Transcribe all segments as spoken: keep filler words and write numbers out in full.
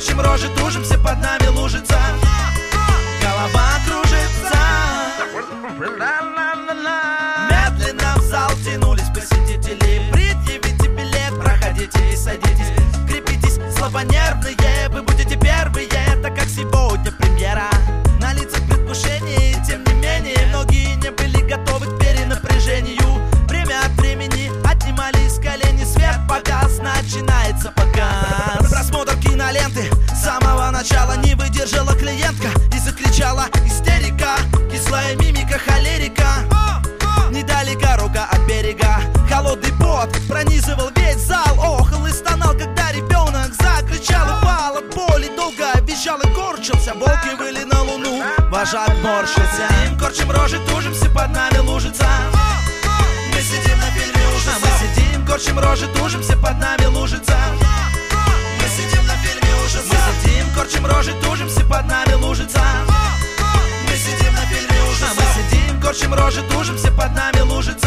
корчим рожи, тужимся, под нами лужица, голова кружится. Медленно в зал тянулись посетители. Предъявите билет, проходите и садитесь. Крепитесь, слабонервные, вы будете первые, так как сегодня премьера. На лицах предвкушение, и тем не менее многие не были готовы к перенапряжению. Время от времени отнимались колени, свет погас, начинается показ. Просмотр киноленты с самого начала не выдержала клиентка и закричала: истерика, кислая мимика холерика. Недалека рука от берега, холодный пот пронизывал весь зал. Охал и стонал, когда ребенок закричал и пал от боли. Долго визжал и корчился, волки выли на луну, вожак морщился. Сидим, корчим рожи, тужимся, под нами лужица. Мы сидим на фильме ужаса. Мы сидим, корчим рожи, тужимся, под нами лужица. Мы сидим на фильме ужаса. Мы сидим, корчим рожи, тужимся, под нами лужица. Мы сидим на фильме ужаса. Мы сидим, корчим рожи, тужимся, под нами лужица.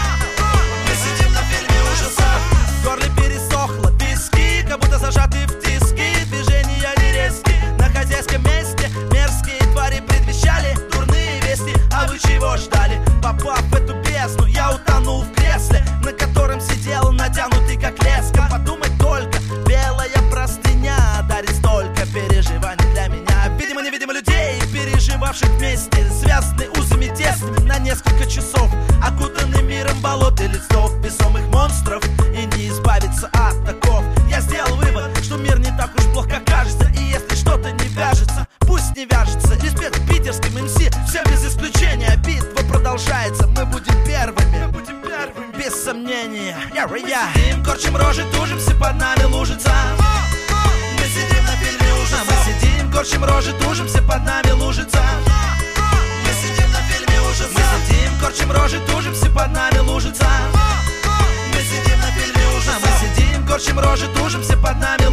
Мы сидим на фильме ужаса. В горле пересохло, виски как будто зажаты в тиски. Движения не резкие, на хозяйском месте мерзкие твари предвещали дурные вести. А вы чего ждали? Попав в эту бездну, я утонул в кресле, на котором сидел натянутый как леска. Подумать только, белая простыня дарит столько переживаний для меня. Видимо, невидимо людей, переживавших вместе, связаны узами тесными на несколько часов, окутаны миром болот и листов, весомых монстров, и не избавиться от таков. Я сделал вывод, что мир не так уж плох, как кажется, и если что-то не вяжется, пусть не вяжется. Респект питерским эм си, все без исключения. Битва продолжается, мы будем первыми, мы будем первыми, без сомнения. Я, я. Мы сидим, корчим рожи, тужимся, под нами лужица. Мы сидим на фильме ужаса. Мы сидим, корчим рожи, тужимся, под нами лужица. Мы сидим на фильме ужаса. Мы сидим, корчим рожи, тужимся, под нами лужица. Мы сидим на фильме ужаса. Мы сидим, корчим рожи, тужимся, под нами